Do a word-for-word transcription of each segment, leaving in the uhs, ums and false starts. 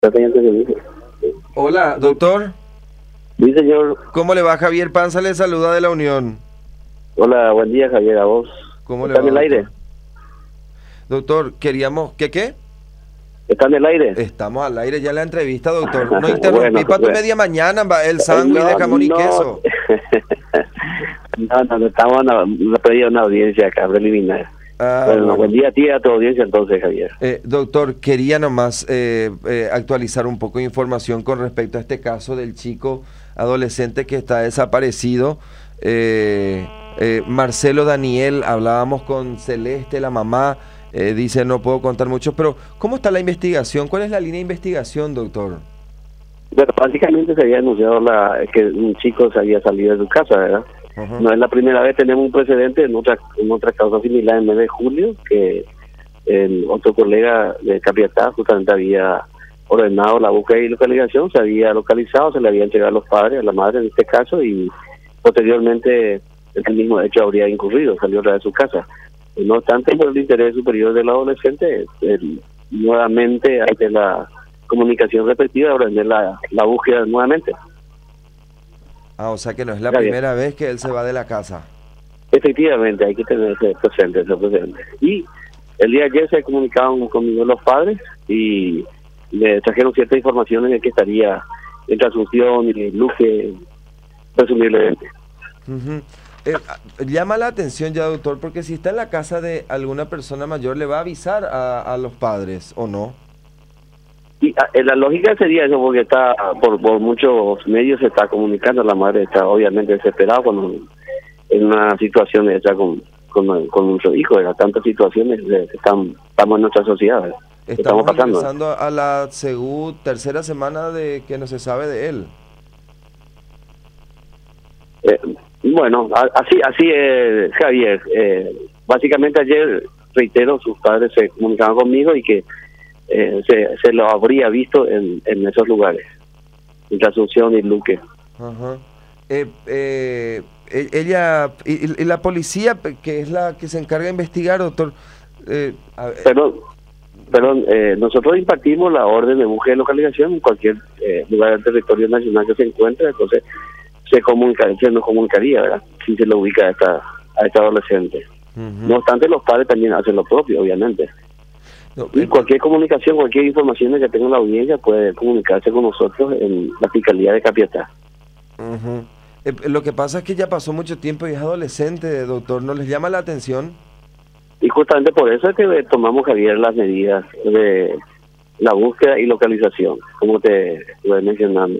Hola, doctor. Sí, señor. ¿Cómo le va? Javier Panza le saluda de la Unión. Hola, buen día, Javier, a vos. ¿Cómo le ¿Está va, en el doctor? aire? Doctor, queríamos... ¿Qué qué? ¿Está en el aire? Estamos al aire ya en la entrevista, doctor. No interrumpí Bueno, para tu bueno. media mañana va, el sándwich de No, jamón y no. queso. no, no, no, estamos en una, una audiencia acá, preliminar. Ah, bueno, bueno. buen día a ti y a tu audiencia entonces, Javier. Eh, doctor, quería nomás eh, eh, actualizar un poco de información con respecto a este caso del chico adolescente que está desaparecido. Eh, eh, Marcelo Daniel, hablábamos con Celeste, la mamá, eh, dice no puedo contar mucho, pero ¿cómo está la investigación? ¿Cuál es la línea de investigación, doctor? Bueno, básicamente se había anunciado la, que un chico se había salido de su casa, ¿verdad? Uh-huh. No es la primera vez, tenemos un precedente en otra, en otra causa similar en el mes de julio, que el otro colega de Capiatá justamente había ordenado la búsqueda y localización, se había localizado, se le había entregado a los padres, a la madre en este caso, y posteriormente el mismo hecho habría incurrido, salió otra vez de su casa. No obstante, por el interés superior del adolescente, el, nuevamente ante la comunicación respectiva, ordené la, la búsqueda nuevamente. Ah, o sea que no es la Está primera bien. vez que él se va de la casa. Efectivamente, hay que tener ese presente, ese presente. Y el día de ayer se comunicaban conmigo los padres y le trajeron ciertas informaciones de que estaría entre Asunción y Luque, presumiblemente. Uh-huh. Eh, llama la atención ya, doctor, porque si está en la casa de alguna persona mayor, ¿le va a avisar a, a los padres o no? Y a, la lógica sería eso, porque está por, por muchos medios se está comunicando, la madre está obviamente desesperada cuando en una situación está con, con, con nuestro hijo, de tantas situaciones que están, estamos en nuestra sociedad. Estamos, estamos pasando. ingresando a la segunda, tercera semana de que no se sabe de él. Eh, bueno, así así es, Javier. Eh, básicamente ayer, reitero, sus padres se comunicaban conmigo y que eh, se, se lo habría visto en, en esos lugares, en Asunción y Luque. Ajá. Eh, eh, ella y, y la policía, que es la que se encarga de investigar, doctor. Eh, a ver. Perdón, perdón eh, nosotros impartimos la orden de búsqueda y localización en cualquier eh, lugar del territorio nacional que se encuentre, entonces se comunica, se nos comunicaría, ¿verdad? Si se lo ubica a esta, a esta adolescente. Uh-huh. No obstante, los padres también hacen lo propio, obviamente. No, y cualquier comunicación, cualquier información que tenga la audiencia puede comunicarse con nosotros en la Fiscalía de Capiatá. Uh-huh. eh, lo que pasa es que ya pasó mucho tiempo y es adolescente, doctor, ¿no les llama la atención? Y justamente por eso es que tomamos, Javier, las medidas de la búsqueda y localización, como te estuve mencionando.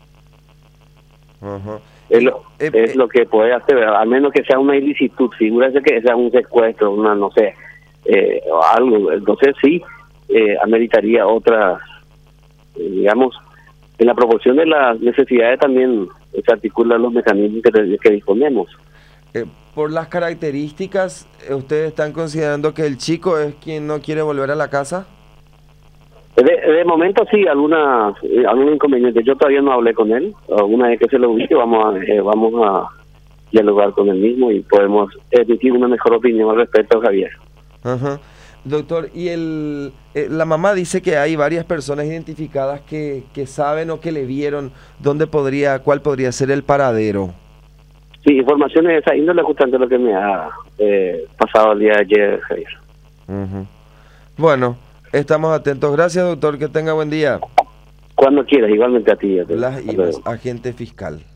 Uh-huh. Es, lo, eh, es eh, lo que puede hacer, al menos que sea una ilicitud, figúrese que sea un secuestro, una, no sé, eh, algo, entonces sí, eh, ameritaría otra, eh, digamos, en la proporción de las necesidades también se articulan los mecanismos que, que disponemos. Eh, por las características, ¿ustedes están considerando que el chico es quien no quiere volver a la casa? De, de momento sí, alguna, eh, algún inconveniente. Yo todavía no hablé con él. Una vez que se lo ubique, vamos a, eh, vamos a dialogar con él mismo y podemos emitir una mejor opinión al respecto, Javier. Ajá. Doctor, y el, eh, la mamá dice que hay varias personas identificadas que, que saben o que le vieron dónde podría, cuál podría ser el paradero. Sí, informaciones de esa índole justamente lo que me ha eh, pasado el día de ayer, Javier. Uh-huh. Bueno, estamos atentos. Gracias, doctor. Que tenga buen día. Cuando quieras, igualmente a ti. Las Ibas, agente fiscal.